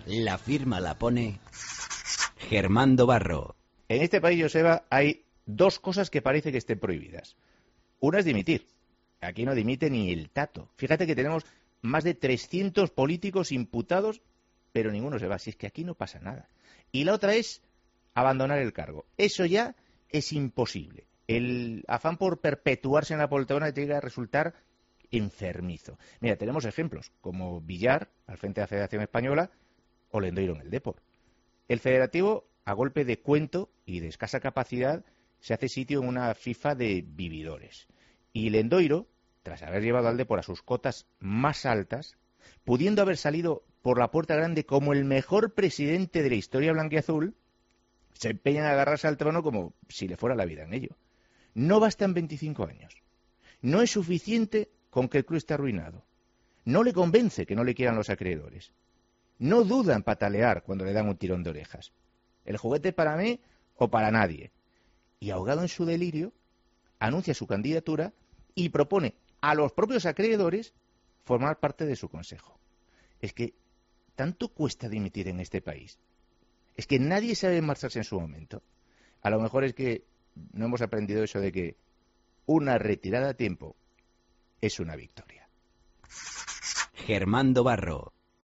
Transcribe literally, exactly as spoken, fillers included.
La firma la pone Germando Barro. En este país, Joseba, hay dos cosas que parece que estén prohibidas. Una es dimitir. Aquí no dimite ni el tato. Fíjate que tenemos más de trescientos políticos imputados, pero ninguno se va. Si es que aquí no pasa nada. Y la otra es abandonar el cargo. Eso ya es imposible. El afán por perpetuarse en la poltrona llega a resultar enfermizo. Mira, tenemos ejemplos como Villar, al frente de la Federación Española, o Lendoiro en el Depor. El federativo, a golpe de cuento y de escasa capacidad, se hace sitio en una FIFA de vividores. Y Lendoiro, tras haber llevado al Depor a sus cotas más altas, pudiendo haber salido por la puerta grande como el mejor presidente de la historia blanquiazul, se empeña en agarrarse al trono como si le fuera la vida en ello. No bastan veinticinco años. No es suficiente con que el club esté arruinado. No le convence que no le quieran los acreedores. No duda en patalear cuando le dan un tirón de orejas. El juguete es para mí o para nadie. Y ahogado en su delirio, anuncia su candidatura y propone a los propios acreedores formar parte de su consejo. Es que tanto cuesta dimitir en este país. Es que nadie sabe marcharse en su momento. A lo mejor es que no hemos aprendido eso de que una retirada a tiempo es una victoria. Germando Barro.